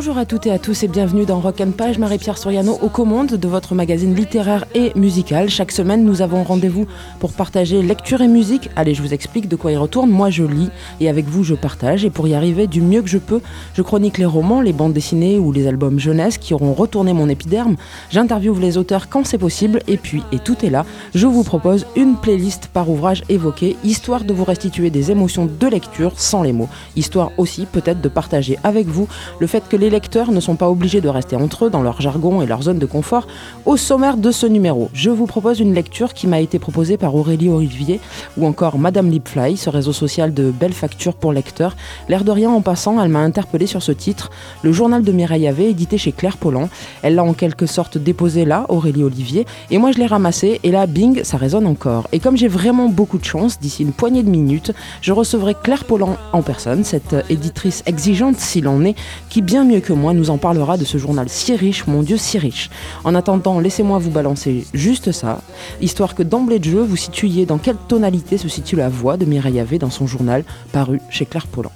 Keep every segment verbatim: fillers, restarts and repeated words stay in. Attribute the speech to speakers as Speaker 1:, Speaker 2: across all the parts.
Speaker 1: Bonjour à toutes et à tous et bienvenue dans Rock and Page, Marie-Pierre Soriano aux commandes de votre magazine littéraire et musical. Chaque semaine, nous avons rendez-vous pour partager lecture et musique. Allez, je vous explique de quoi il retourne. Moi, je lis et avec vous, je partage. Et pour y arriver du mieux que je peux, je chronique les romans, les bandes dessinées ou les albums jeunesse qui auront retourné mon épiderme. J'interviewe les auteurs quand c'est possible. Et puis, et tout est là, je vous propose une playlist par ouvrage évoqué, histoire de vous restituer des émotions de lecture sans les mots. Histoire aussi, peut-être, de partager avec vous le fait que les lecteurs ne sont pas obligés de rester entre eux dans leur jargon et leur zone de confort. Au sommaire de ce numéro, je vous propose une lecture qui m'a été proposée par Aurélie Olivier ou encore Madame Lipfly, ce réseau social de belles factures pour lecteurs. L'air de rien en passant, elle m'a interpellée sur ce titre, Le journal de Mireille Havé, édité chez Claire Pollan. Elle l'a en quelque sorte déposé là, Aurélie Olivier, et moi je l'ai ramassé et là, bing, ça résonne encore. Et comme j'ai vraiment beaucoup de chance, d'ici une poignée de minutes, je recevrai Claire Pollan en personne, cette éditrice exigeante s'il en est, qui bien mieux que moi nous en parlera de ce journal si riche, mon Dieu si riche. En attendant, laissez-moi vous balancer juste ça, histoire que d'emblée de jeu vous situiez dans quelle tonalité se situe la voix de Mireille Havé dans son journal paru chez Claire Pollan.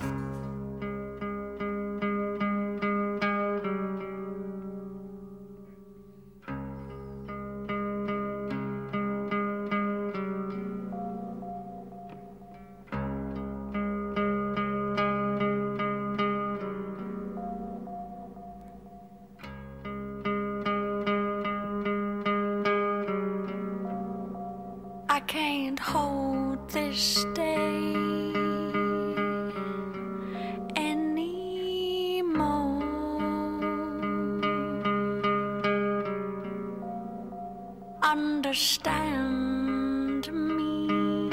Speaker 2: Understand me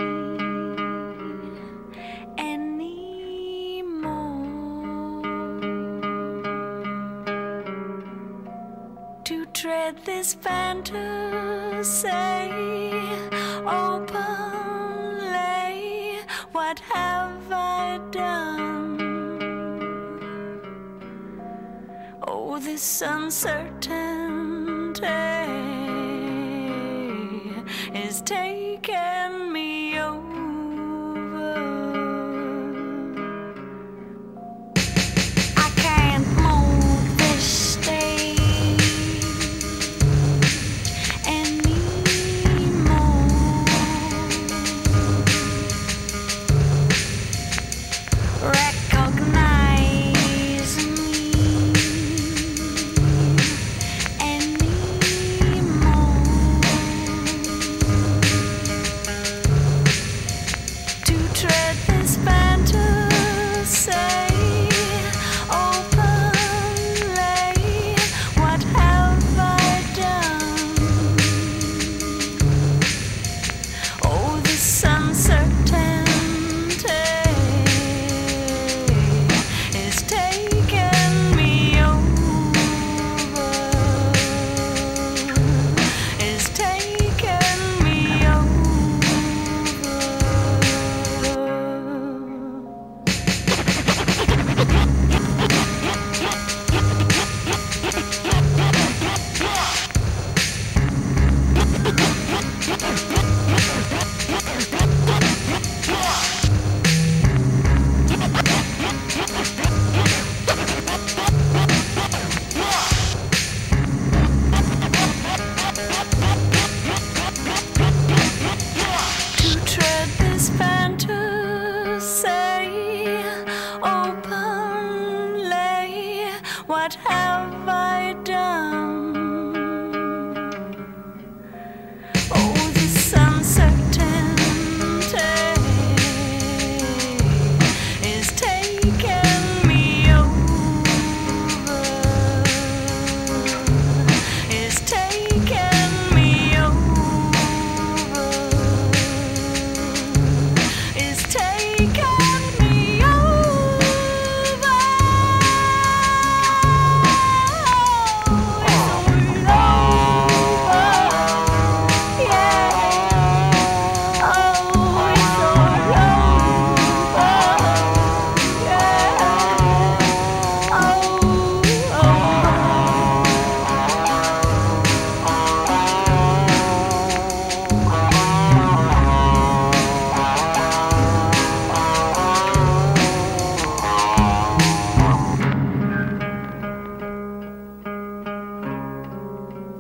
Speaker 2: anymore. To tread this fantasy openly, what have I done? Oh, this uncertainty is taking me over. I can't move this stage anymore. Recognize me anymore.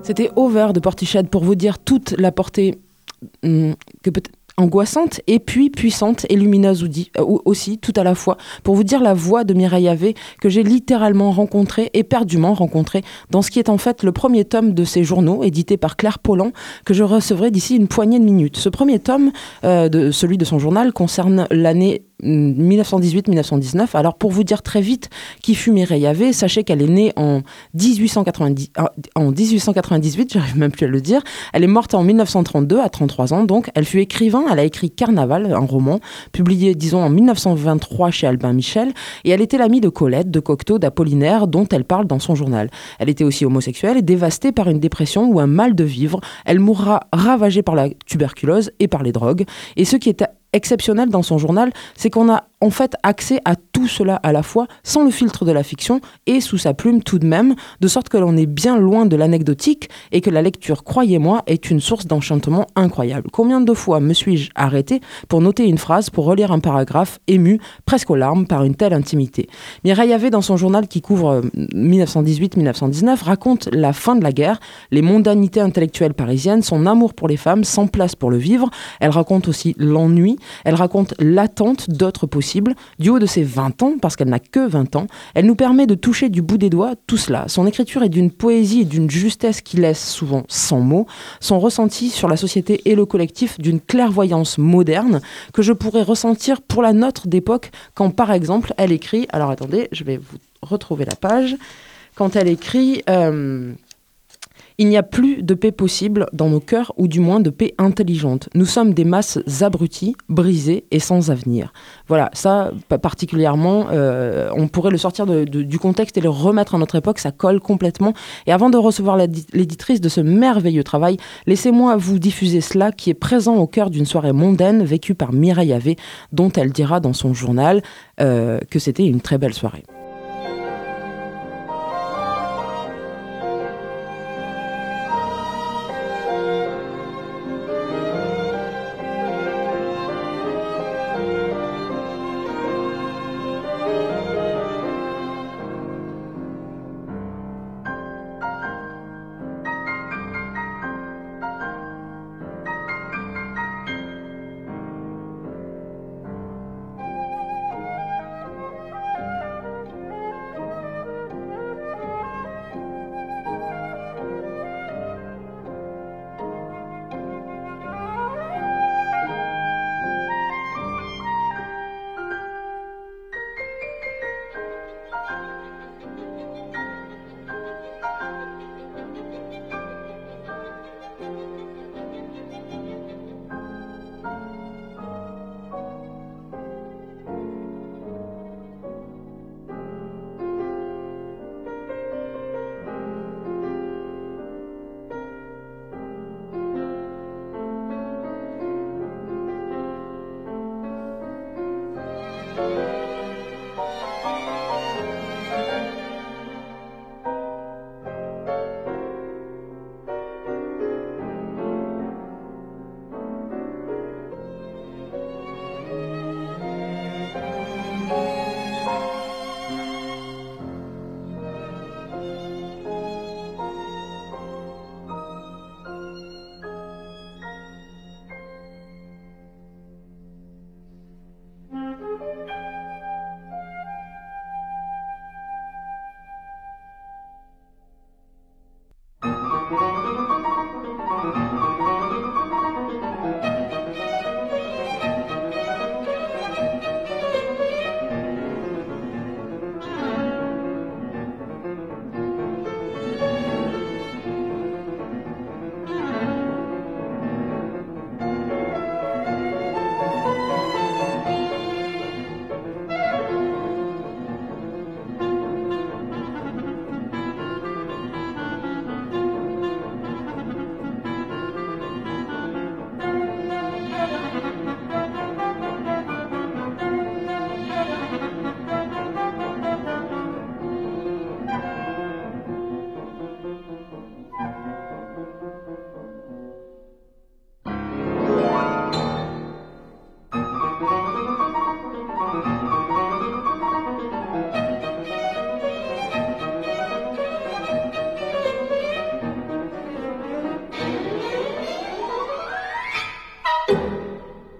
Speaker 1: C'était Over de Portiched pour vous dire toute la portée hum, que peut angoissante et puis puissante et lumineuse aussi, tout à la fois, pour vous dire la voix de Mireille Havé que j'ai littéralement rencontrée, éperdument rencontrée, dans ce qui est en fait le premier tome de ses journaux, édité par Claire Pollan, que je recevrai d'ici une poignée de minutes. Ce premier tome, euh, de, celui de son journal, concerne l'année dix-neuf cent dix-huit dix-neuf cent dix-neuf. Alors pour vous dire très vite qui fut Mireille Havé, sachez qu'elle est née en dix-huit cent quatre-vingt-dix, en dix-huit cent quatre-vingt-dix-huit, j'arrive même plus à le dire. Elle est morte en mille neuf cent trente-deux à trente-trois ans, donc elle fut écrivain, elle a écrit Carnaval, un roman, publié disons en mille neuf cent vingt-trois chez Albin Michel, et elle était l'amie de Colette, de Cocteau, d'Apollinaire, dont elle parle dans son journal. Elle était aussi homosexuelle et dévastée par une dépression ou un mal de vivre. Elle mourra ravagée par la tuberculose et par les drogues. Et ce qui est exceptionnel dans son journal, c'est qu'on a en fait accès à tout cela à la fois, sans le filtre de la fiction et sous sa plume tout de même, de sorte que l'on est bien loin de l'anecdotique et que la lecture, croyez-moi, est une source d'enchantement incroyable. Combien de fois me suis-je arrêté pour noter une phrase, pour relire un paragraphe, ému, presque aux larmes par une telle intimité. Mireille Havé, dans son journal qui couvre dix-neuf cent dix-huit dix-neuf cent dix-neuf, raconte la fin de la guerre, les mondanités intellectuelles parisiennes, son amour pour les femmes, sans place pour le vivre. Elle raconte aussi l'ennui. Elle raconte l'attente d'autres possibles. Du haut de ses vingt ans, parce qu'elle n'a que vingt ans, elle nous permet de toucher du bout des doigts tout cela. Son écriture est d'une poésie et d'une justesse qui laisse souvent sans mots. Son ressenti sur la société et le collectif d'une clairvoyance moderne que je pourrais ressentir pour la nôtre d'époque quand, par exemple, elle écrit... Alors attendez, je vais vous retrouver la page. Quand elle écrit... Euh, Il n'y a plus de paix possible dans nos cœurs, ou du moins de paix intelligente. Nous sommes des masses abruties, brisées et sans avenir. Voilà, ça particulièrement, euh, on pourrait le sortir de, de, du contexte et le remettre à notre époque, ça colle complètement. Et avant de recevoir l'éditrice de ce merveilleux travail, laissez-moi vous diffuser cela qui est présent au cœur d'une soirée mondaine vécue par Mireille Havé, dont elle dira dans son journal euh, que c'était une très belle soirée.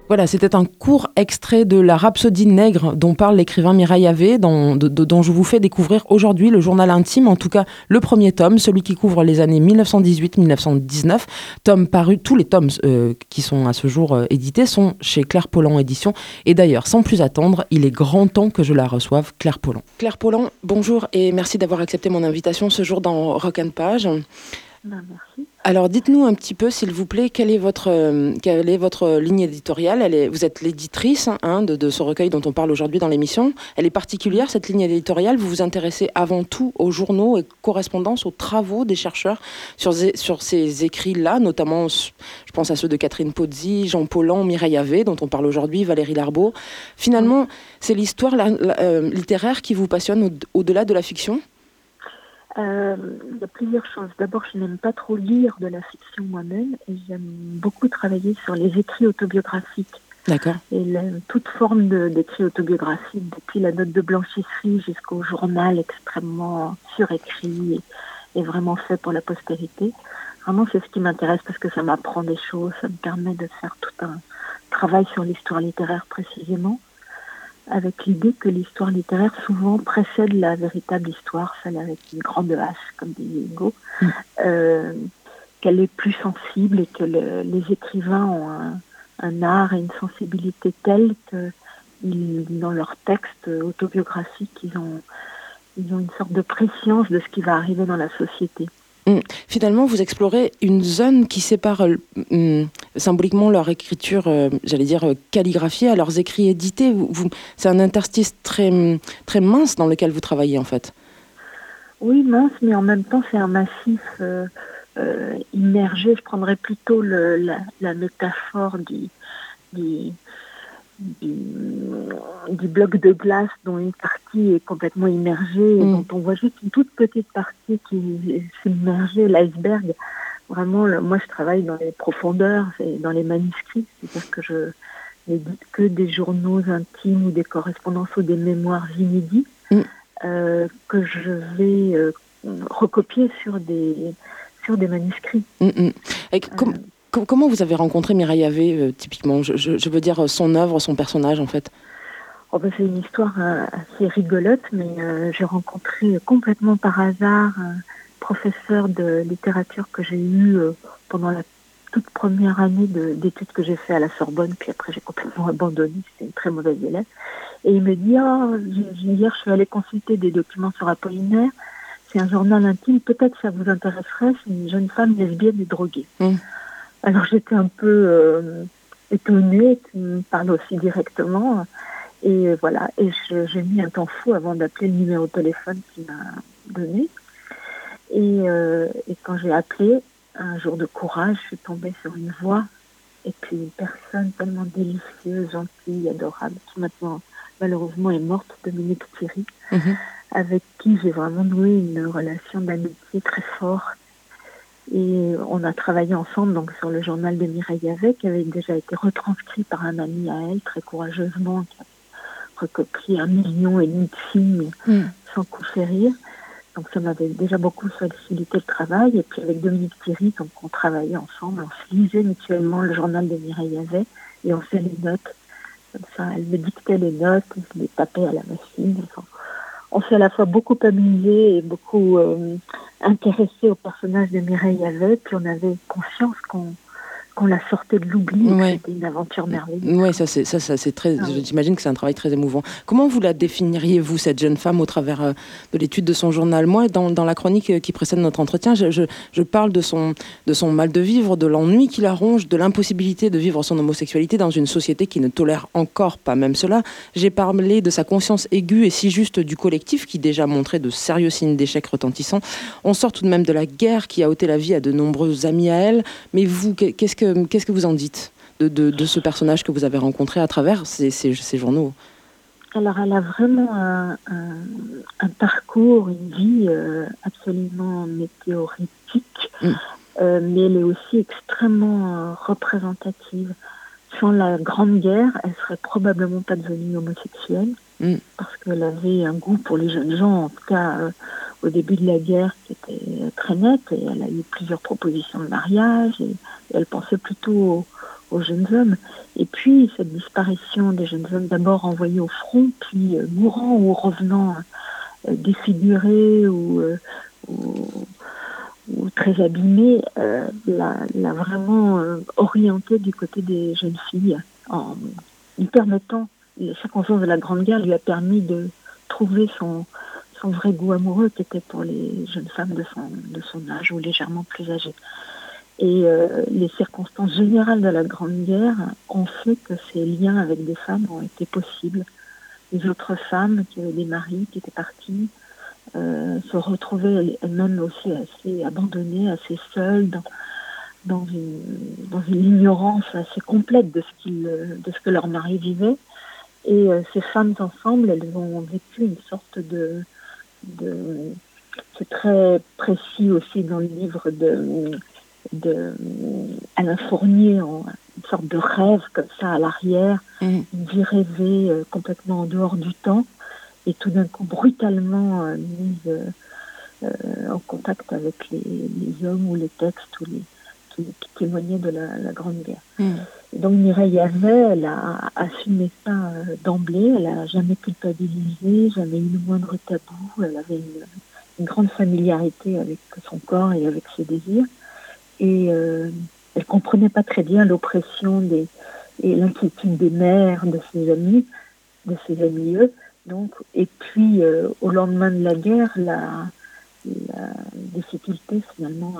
Speaker 1: Voilà, c'était un court extrait de la Rhapsodie nègre dont parle l'écrivain Mireille Havé, dont, de, de, dont je vous fais découvrir aujourd'hui le journal intime, en tout cas le premier tome, celui qui couvre les années dix-neuf cent dix-huit dix-neuf cent dix-neuf. Tome paru, tous les tomes euh, qui sont à ce jour euh, édités sont chez Claire Pollan Éditions. Et d'ailleurs, sans plus attendre, il est grand temps que je la reçoive, Claire Pollan. Claire Pollan, bonjour et merci d'avoir accepté mon invitation ce jour dans Rock and Page.
Speaker 3: Ben, merci.
Speaker 1: Alors, dites-nous un petit peu, s'il vous plaît, quelle est votre, euh, quelle est votre ligne éditoriale. Elle est, vous êtes l'éditrice hein, de, de ce recueil dont on parle aujourd'hui dans l'émission. Elle est particulière, cette ligne éditoriale. Vous vous intéressez avant tout aux journaux et correspondances, aux travaux des chercheurs sur, sur ces écrits-là, notamment, je pense à ceux de Catherine Pozzi, Jean Paulhan, Mireille Havé, dont on parle aujourd'hui, Valérie Larbaud. Finalement, c'est l'histoire la, la, euh, littéraire qui vous passionne au, au-delà de la fiction ?
Speaker 3: Euh, il y a plusieurs choses. D'abord, je n'aime pas trop lire de la fiction moi-même et j'aime beaucoup travailler sur les écrits autobiographiques.
Speaker 1: D'accord.
Speaker 3: Et la, toute forme de, d'écrit autobiographique, depuis la note de blanchisserie jusqu'au journal extrêmement surécrit et, et vraiment fait pour la postérité. Vraiment, c'est ce qui m'intéresse parce que ça m'apprend des choses, ça me permet de faire tout un travail sur l'histoire littéraire précisément, avec l'idée que l'histoire littéraire souvent précède la véritable histoire, celle avec une grande H, comme dit Hugo, mmh. euh, qu'elle est plus sensible et que le, les écrivains ont un, un art et une sensibilité telle que ils, dans leurs textes autobiographiques, ils ont, ils ont une sorte de préscience de ce qui va arriver dans la société.
Speaker 1: Finalement, vous explorez une zone qui sépare euh, symboliquement leur écriture, euh, j'allais dire, euh, calligraphiée à leurs écrits édités. Vous, vous, c'est un interstice très, très mince dans lequel vous travaillez, en fait.
Speaker 3: Oui, mince, mais en même temps, c'est un massif euh, euh, immergé. Je prendrais plutôt le, la, la métaphore du, du, du, du bloc de glace dont une partie est complètement immergée et mmh. dont on voit juste une toute petite partie qui s'est immergée, l'iceberg. Vraiment, le, moi je travaille dans les profondeurs, dans les manuscrits, c'est-à-dire que je n'édite que des journaux intimes ou des correspondances ou des mémoires inédits mmh. euh, que je vais euh, recopier sur des, sur des manuscrits.
Speaker 1: Mmh. Et com- euh, Comment vous avez rencontré Mireille Havé, euh, typiquement je, je, je veux dire son œuvre, son personnage, en fait.
Speaker 3: Oh ben c'est une histoire euh, assez rigolote, mais euh, j'ai rencontré complètement par hasard un professeur de littérature que j'ai eu euh, pendant la toute première année de, d'études que j'ai fait à la Sorbonne, puis après j'ai complètement abandonné, c'était une très mauvaise élève. Et il me dit, oh, hier je suis allée consulter des documents sur Apollinaire, c'est un journal intime, peut-être ça vous intéresserait, c'est une jeune femme lesbienne et droguée. Mmh. Alors j'étais un peu euh, étonnée qu'il me parle aussi directement. Et voilà, et je, j'ai mis un temps fou avant d'appeler le numéro de téléphone qu'il m'a donné. Et, euh, et quand j'ai appelé, un jour de courage, je suis tombée sur une voix et puis une personne tellement délicieuse, gentille, adorable, qui maintenant malheureusement est morte, Dominique Thierry, mmh. avec qui j'ai vraiment noué une relation d'amitié très forte. Et on a travaillé ensemble donc sur le journal de Mireille Havé, qui avait déjà été retranscrit par un ami à elle, très courageusement, qui a recopié un million et demi de signes mm. sans coup férir. Donc ça m'avait déjà beaucoup facilité le travail. Et puis avec Dominique Thierry, donc on travaillait ensemble, on se lisait mutuellement le journal de Mireille Havé et on fait les notes. Comme ça, elle me dictait les notes, je les tapais à la machine. Enfin, on s'est à la fois beaucoup amusé et beaucoup euh, intéressé au personnage de Mireille Havé, puis on avait conscience qu'on, qu'on la sortait de l'oubli, ouais. C'était une aventure merveilleuse.
Speaker 1: Oui, ça c'est, ça, ça, c'est très, ah, oui. J'imagine que c'est un travail très émouvant. Comment vous la définiriez, vous, cette jeune femme, au travers euh, de l'étude de son journal ? Moi, dans, dans la chronique qui précède notre entretien, je, je, je parle de son, de son mal de vivre, de l'ennui qui la ronge, de l'impossibilité de vivre son homosexualité dans une société qui ne tolère encore pas même cela. J'ai parlé de sa conscience aiguë et si juste du collectif qui déjà montrait de sérieux signes d'échec retentissants. On sort tout de même de la guerre qui a ôté la vie à de nombreux amis à elle. Mais vous, qu'est-ce que Qu'est-ce que vous en dites de, de, de ce personnage que vous avez rencontré à travers ces, ces, ces journaux ?
Speaker 3: Alors, elle a vraiment un, un, un parcours, une vie euh, absolument météoritique, mm. euh, mais elle est aussi extrêmement euh, représentative. Sans la Grande Guerre, elle serait probablement pas devenue homosexuelle, mm. parce qu'elle avait un goût pour les jeunes gens, en tout cas euh, au début de la guerre, qui était très net, et elle a eu plusieurs propositions de mariage, et, et elle pensait plutôt aux, aux jeunes hommes. Et puis cette disparition des jeunes hommes, d'abord envoyés au front, puis euh, mourant ou revenant euh, défigurés ou, euh, ou, ou très abîmés, euh, l'a, l'a vraiment euh, orienté du côté des jeunes filles, en lui permettant, les circonstances de la Grande Guerre lui a permis de trouver son, son vrai goût amoureux, qui était pour les jeunes femmes de son, de son âge ou légèrement plus âgées. Et euh, les circonstances générales de la Grande Guerre ont fait que ces liens avec des femmes ont été possibles. Les autres femmes qui avaient des maris, qui étaient partis, euh, se retrouvaient elles-mêmes aussi assez abandonnées, assez seules, dans, dans, une, dans une ignorance assez complète de ce, qu'ils, de ce que leur mari vivait. Et euh, ces femmes ensemble, elles ont vécu une sorte de... de c'est très précis aussi dans le livre de... de Alain Fournier, en une sorte de rêve comme ça à l'arrière, mmh. une vie rêvée euh, complètement en dehors du temps, et tout d'un coup brutalement euh, mise euh, en contact avec les, les hommes ou les textes ou les, qui, qui témoignaient de la, la Grande Guerre. Mmh. Et donc Mireille Havet, elle a assumé ça euh, d'emblée, elle n'a jamais culpabilisé, jamais eu le moindre tabou, elle avait une, une grande familiarité avec son corps et avec ses désirs. Et euh, elle comprenait pas très bien l'oppression des, et l'inquiétude des mères, de ses amis, de ses amis eux. Donc, et puis, euh, au lendemain de la guerre, la, la difficulté finalement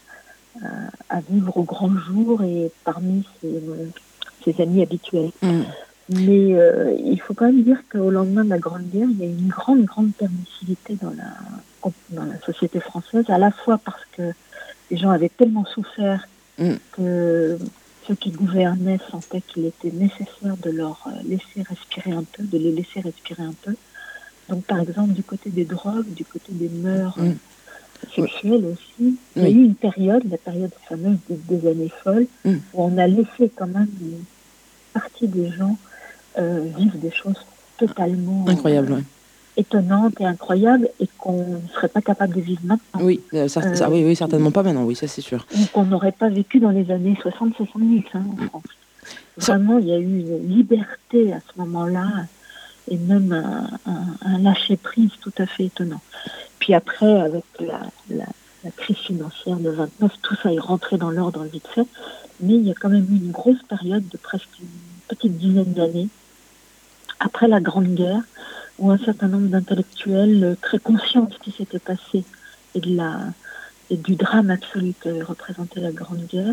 Speaker 3: à, à, à vivre au grand jour et parmi ses, ses amis habituels. Mmh. Mais euh, il faut quand même dire qu'au lendemain de la Grande Guerre, il y a une grande, grande permissivité dans la, dans la société française, à la fois parce que les gens avaient tellement souffert mmh. que ceux qui gouvernaient sentaient qu'il était nécessaire de leur laisser respirer un peu, de les laisser respirer un peu. Donc, par exemple, du côté des drogues, du côté des mœurs mmh. sexuelles aussi, oui. il y a eu une période, la période fameuse des, des années folles, mmh. où on a laissé quand même une partie des gens euh, vivre des choses totalement
Speaker 1: incroyables,
Speaker 3: euh,
Speaker 1: ouais.
Speaker 3: étonnantes et incroyables et qu'on ne serait pas capable de vivre maintenant.
Speaker 1: Oui, euh, ça, euh, ça, oui, oui, certainement pas maintenant, oui, ça c'est sûr.
Speaker 3: Ou qu'on n'aurait pas vécu dans les années soixante soixante-dix hein, en France. Vraiment, il y a eu une liberté à ce moment-là et même un, un, un lâcher-prise tout à fait étonnant. Puis après, avec la, la, la crise financière de vingt-neuf, tout ça est rentré dans l'ordre vite fait, mais il y a quand même eu une grosse période de presque une petite dizaine d'années après la Grande Guerre, où un certain nombre d'intellectuels très conscients de ce qui s'était passé et, de la, et du drame absolu que représentait la Grande Guerre,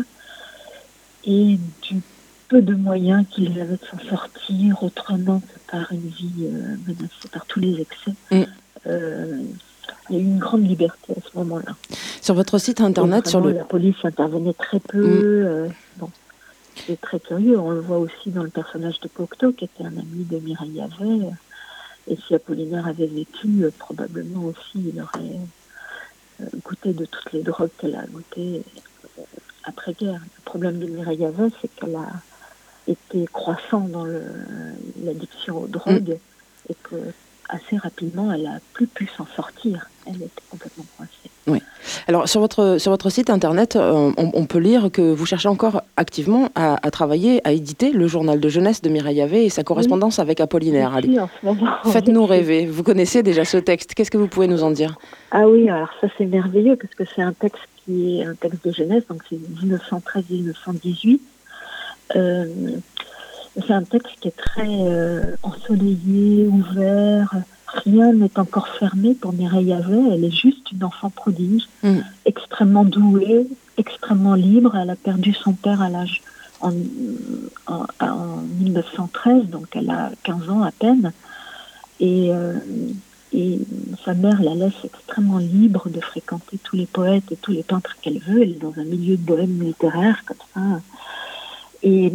Speaker 3: et du peu de moyens qu'ils avaient de s'en sortir autrement que par une vie euh, menacée par tous les excès. Mm. Euh, il y a eu une grande liberté à ce moment-là.
Speaker 1: Sur votre site internet, sur le...
Speaker 3: la police intervenait très peu. Mm. Euh, bon. C'est très curieux, on le voit aussi dans le personnage de Cocteau, qui était un ami de Mireille Havet. Et si Apollinaire avait vécu, euh, probablement aussi, il aurait euh, goûté de toutes les drogues qu'elle a goûtées euh, après-guerre. Le problème de Mireille Havet, c'est qu'elle a été croissant dans le, l'addiction aux drogues mm. et que assez rapidement, elle a plus pu s'en sortir. Elle était complètement coincée.
Speaker 1: Oui. Alors, sur votre, sur votre site internet, on, on peut lire que vous cherchez encore activement à, à travailler, à éditer le journal de jeunesse de Mireille Havet et sa correspondance oui. avec Apollinaire.
Speaker 3: Allez, en ce moment,
Speaker 1: faites-nous rêver. Vous connaissez déjà ce texte. Qu'est-ce que vous pouvez nous en dire ?
Speaker 3: Ah oui, alors ça c'est merveilleux parce que c'est un texte qui est un texte de jeunesse, donc c'est dix-neuf cent treize à dix-neuf cent dix-huit. Euh, c'est un texte qui est très euh, ensoleillé, ouvert. Rien n'est encore fermé pour Mireille Havet. Elle est juste une enfant prodige, mmh. extrêmement douée, extrêmement libre. Elle a perdu son père à l'âge en, en, en dix-neuf cent treize, donc elle a quinze ans à peine. Et, euh, et sa mère la laisse extrêmement libre de fréquenter tous les poètes et tous les peintres qu'elle veut. Elle est dans un milieu de bohème littéraire comme ça. Et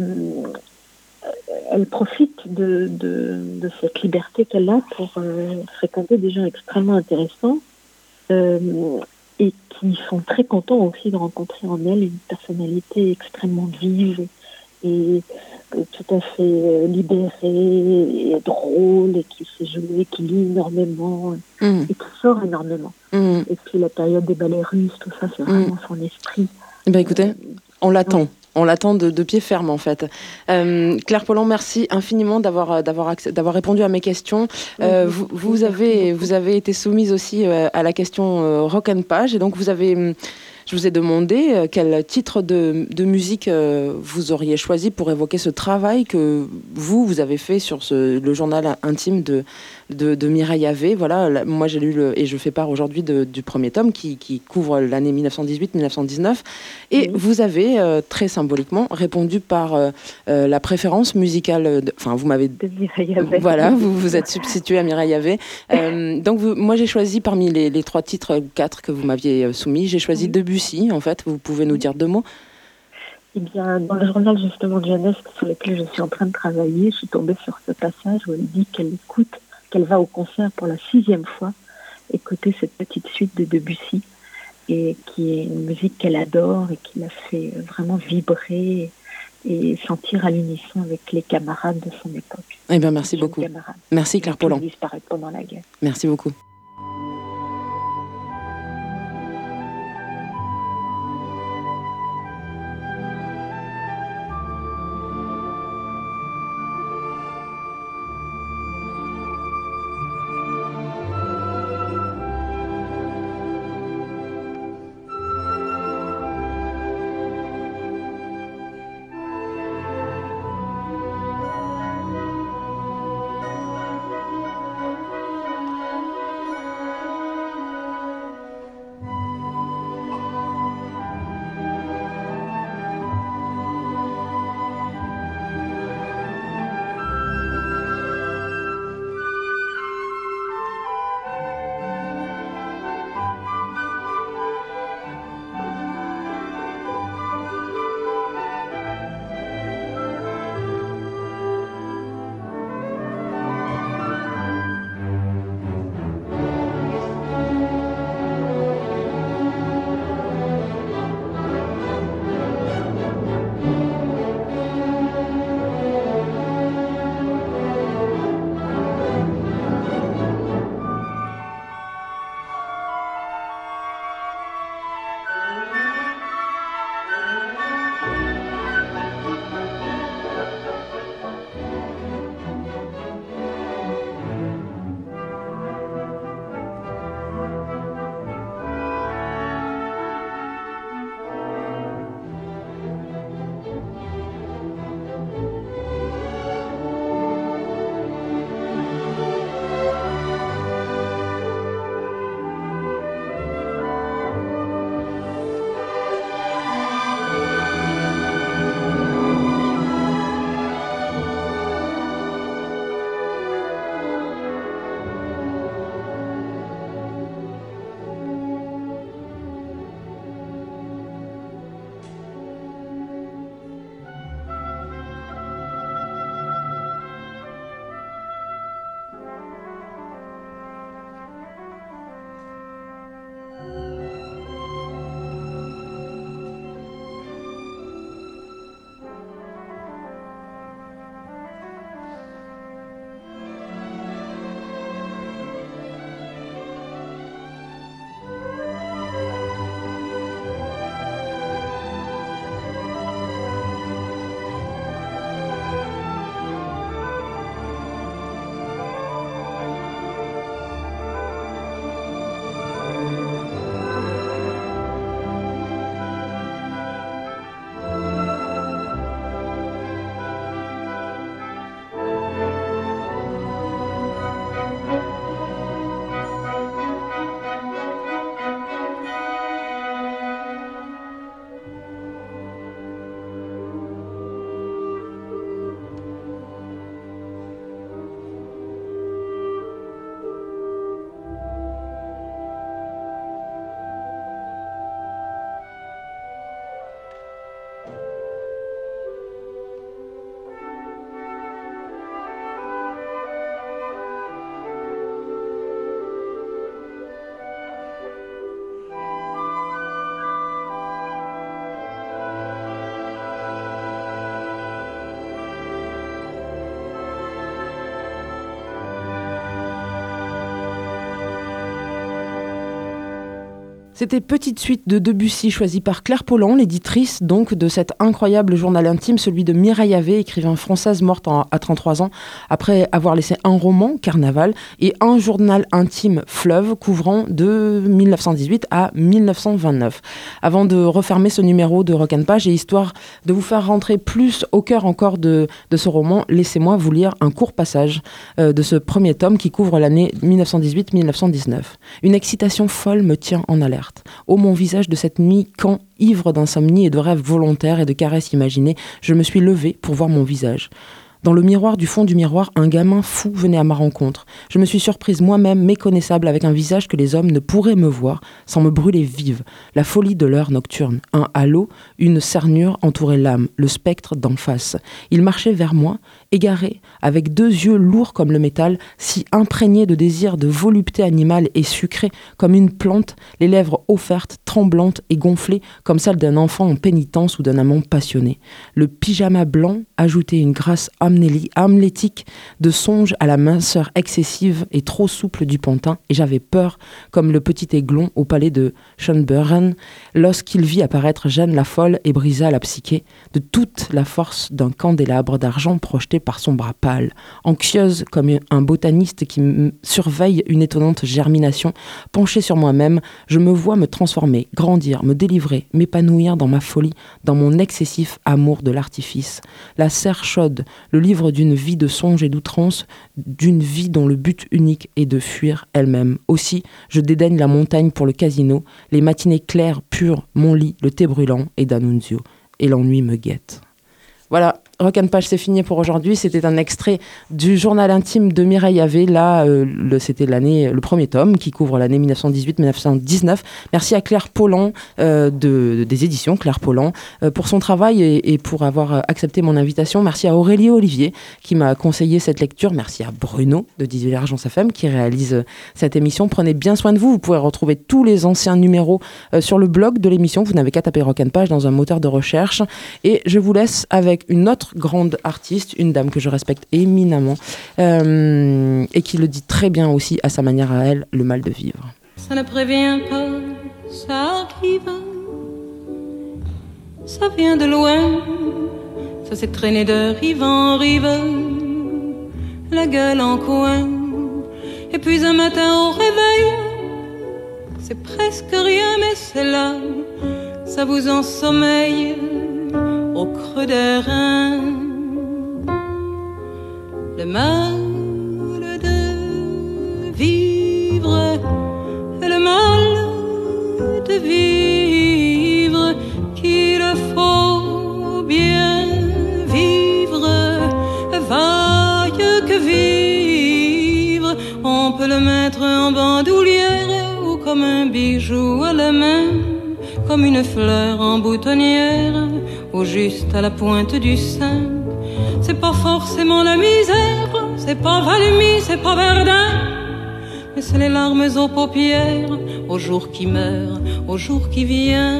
Speaker 3: elle profite de, de, de cette liberté qu'elle a pour euh, fréquenter des gens extrêmement intéressants euh, et qui sont très contents aussi de rencontrer en elle une personnalité extrêmement vive et, et tout à fait libérée et drôle et qui sait jouer, qui lit énormément mmh. et qui sort énormément. Mmh. Et puis la période des ballets russes, tout ça, c'est vraiment mmh. son esprit.
Speaker 1: Ben écoutez, on l'attend.
Speaker 3: Oui.
Speaker 1: On l'attend de, de pied ferme en fait. Euh, Claire Pollan, merci infiniment d'avoir d'avoir acc- d'avoir répondu à mes questions. Euh, vous, vous avez vous avez été soumise aussi euh, à la question euh, Rock and Page et donc vous avez hum, je vous ai demandé euh, quel titre de, de musique euh, vous auriez choisi pour évoquer ce travail que vous vous avez fait sur ce, le journal intime de de, de Mireille Havé. Voilà, là, moi j'ai lu le, et je fais part aujourd'hui de- du premier tome qui, qui couvre l'année mille neuf cent dix-huit mille neuf cent dix-neuf. Et
Speaker 3: Oui.
Speaker 1: vous avez euh, très symboliquement répondu par euh, euh, la préférence musicale. de- Enfin, vous m'avez
Speaker 3: De Mireille Havé.
Speaker 1: voilà, vous vous êtes substitué à Mireille Havé. Euh, donc vous- moi j'ai choisi parmi les, les trois titres ou quatre que vous m'aviez euh, soumis, j'ai choisi
Speaker 3: Oui.
Speaker 1: Debussy. En fait, vous pouvez nous dire deux mots.
Speaker 3: Eh bien, dans le journal justement de jeunesse sur lequel je suis en train de travailler, je suis tombée sur ce passage où elle dit qu'elle écoute, qu'elle va au concert pour la sixième fois, écouter cette petite suite de Debussy, et qui est une musique qu'elle adore et qui la fait vraiment vibrer et sentir à l'unisson avec les camarades de son époque.
Speaker 1: Eh bien, merci
Speaker 3: Jeunes
Speaker 1: beaucoup.
Speaker 3: camarades
Speaker 1: Merci
Speaker 3: qui
Speaker 1: Claire
Speaker 3: ont tous
Speaker 1: Pollan.
Speaker 3: disparu pendant la guerre.
Speaker 1: Merci beaucoup. C'était Petite Suite de Debussy, choisie par Claire Pollan, l'éditrice donc de cet incroyable journal intime, celui de Mireille Havé, écrivain française morte en, à trente-trois ans, après avoir laissé un roman, Carnaval, et un journal intime, Fleuve, couvrant de mille neuf cent dix-huit à mille neuf cent vingt-neuf. Avant de refermer ce numéro de Rock and Page, et histoire de vous faire rentrer plus au cœur encore de, de ce roman, laissez-moi vous lire un court passage euh, de ce premier tome qui couvre l'année mille neuf cent dix-huit mille neuf cent dix-neuf. Une excitation folle me tient en alerte. Ô mon visage de cette nuit, quand, ivre d'insomnie et de rêves volontaires et de caresses imaginées, je me suis levée pour voir mon visage. Dans le miroir du fond du miroir, un gamin fou venait à ma rencontre. Je me suis surprise moi-même méconnaissable avec un visage que les hommes ne pourraient me voir sans me brûler vive. La folie de l'heure nocturne. Un halo, une cernure entourait l'âme, le spectre d'en face. Il marchait vers moi, égaré, avec deux yeux lourds comme le métal, si imprégnés de désir de volupté animale et sucrés comme une plante, les lèvres offertes, tremblantes et gonflées comme celles d'un enfant en pénitence ou d'un amant passionné. Le pyjama blanc ajoutait une grâce amnélique de songe à la minceur excessive et trop souple du pantin, et j'avais peur, comme le petit aiglon au palais de Schönbrunn, lorsqu'il vit apparaître Jeanne la folle et brisa la psyché de toute la force d'un candélabre d'argent projeté par son bras pâle. Anxieuse comme un botaniste qui m- surveille une étonnante germination, penchée sur moi-même, je me vois me transformer, grandir, me délivrer, m'épanouir dans ma folie, dans mon excessif amour de l'artifice. La serre chaude, le livre d'une vie de songe et d'outrance, d'une vie dont le but unique est de fuir elle-même. Aussi, je dédaigne la montagne pour le casino, les matinées claires, pures, mon lit, le thé brûlant et D'Annunzio. Et l'ennui me guette. Voilà, Rock and Page, c'est fini pour aujourd'hui. C'était un extrait du journal intime de Mireille Havé. Là, euh, le, c'était l'année, le premier tome qui couvre l'année mille neuf cent dix-huit mille neuf cent dix-neuf. Merci à Claire Pollan euh, de, des éditions Claire Pollan euh, pour son travail et, et pour avoir accepté mon invitation. Merci à Aurélie Olivier qui m'a conseillé cette lecture. Merci à Bruno de Divergence F M qui réalise euh, cette émission. Prenez bien soin de vous. Vous pourrez retrouver tous les anciens numéros euh, sur le blog de l'émission. Vous n'avez qu'à taper Rock and Page dans un moteur de recherche. Et je vous laisse avec une autre grande artiste, une dame que je respecte éminemment euh, et qui le dit très bien aussi à sa manière à elle, le mal de vivre.
Speaker 4: Ça ne prévient pas, ça arrive, ça vient de loin, ça s'est traîné de rive en rive, la gueule en coin, et puis un matin au réveil, c'est presque rien mais c'est là, ça vous ensommeille au creux des reins. Le mal de vivre, le mal de vivre, qu'il faut bien vivre, vaille que vivre. On peut le mettre en bandoulière ou comme un bijou à la main, comme une fleur en boutonnière ou juste à la pointe du sein. C'est pas forcément la misère, c'est pas Valmy, c'est pas Verdun, mais c'est les larmes aux paupières, au jour qui meurt, au jour qui vient.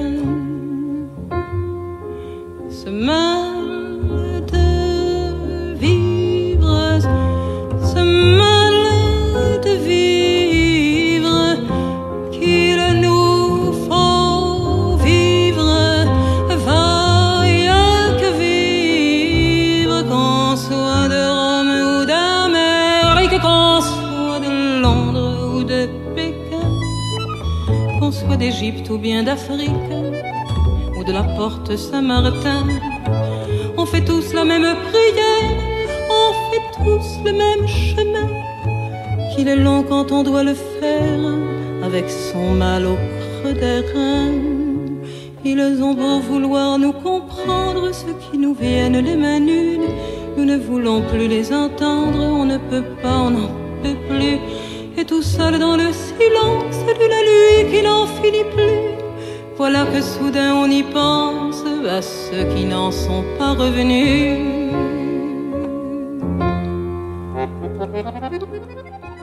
Speaker 4: Ce mal de vivre, ce mal de vivre, qu'il nous faut vivre, vaille que vivre, qu'on soit de Rome ou d'Amérique, qu'on soit de Londres ou de Pékin, qu'on soit d'Égypte ou bien d'Afrique, ou de la porte Saint-Martin. On fait tous la même prière, on fait tous le même chemin, qu'il est long quand on doit le faire, avec son mal au creux des reins. Ils ont beau vouloir nous comprendre, ceux qui nous viennent les mains nues, nous ne voulons plus les entendre, on ne peut pas, on n'en peut plus. Et tout seul dans le silence de la nuit qui n'en finit plus, voilà que soudain on y pense à ceux qui n'en sont pas revenus.